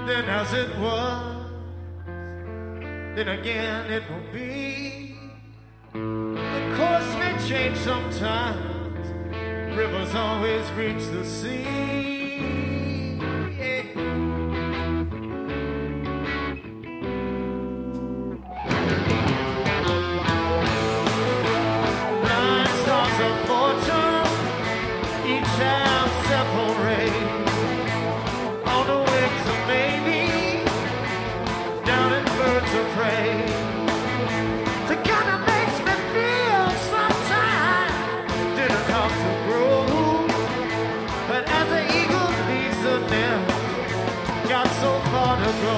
then as it was, then again it will be. The course may change sometimes, rivers always reach the sea. Yeah. Nine stars of fortune, each have several rays. On the wings of maybe, down in birds of prey. Together makes me feel sometimes didn't have to grow. But as the eagle leaves the nest, got so far to go.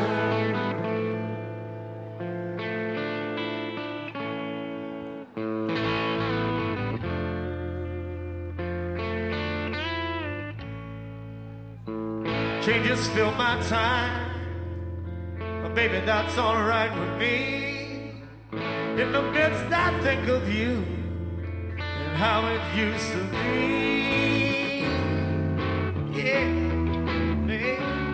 Changes fill my time, but baby, that's alright with me. In the midst, I think of you and how it used to be. Yeah, baby.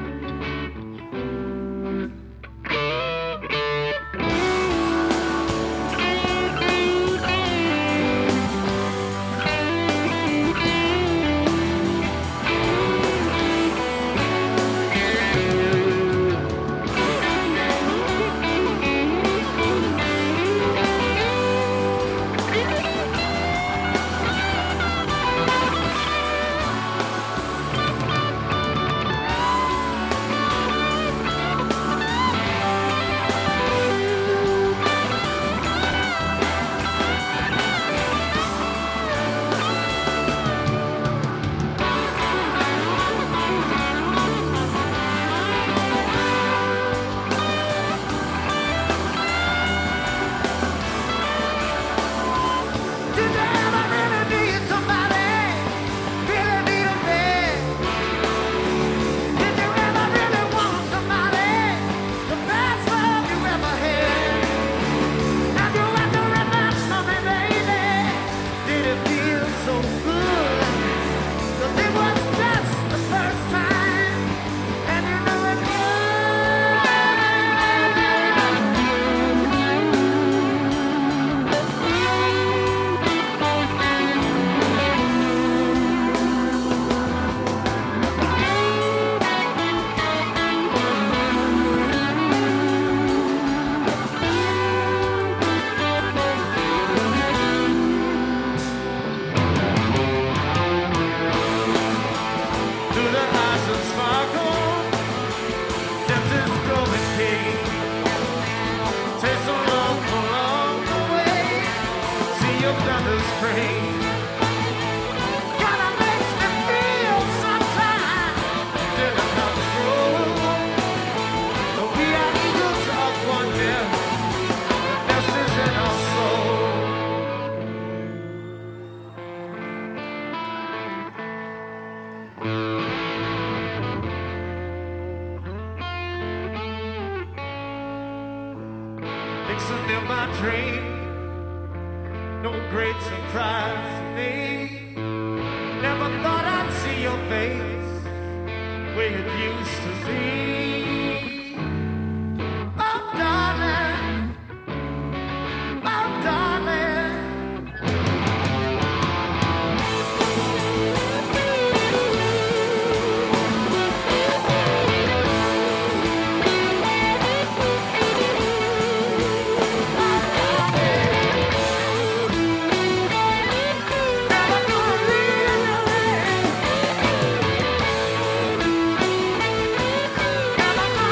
Dixon in my dream, no great surprise to me. Never thought I'd see your face where it used to be. Oh, darling, oh, darling. Never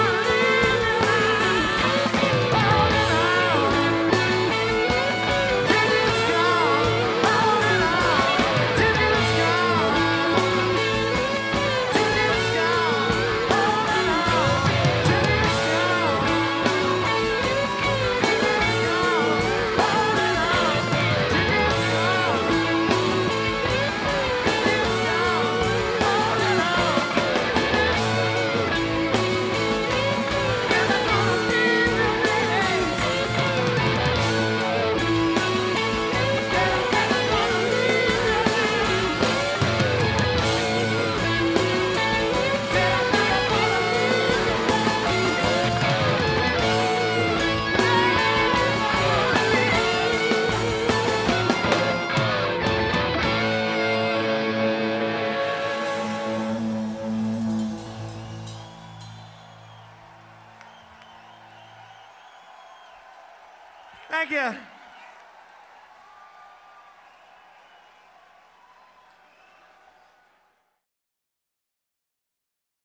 Thank you.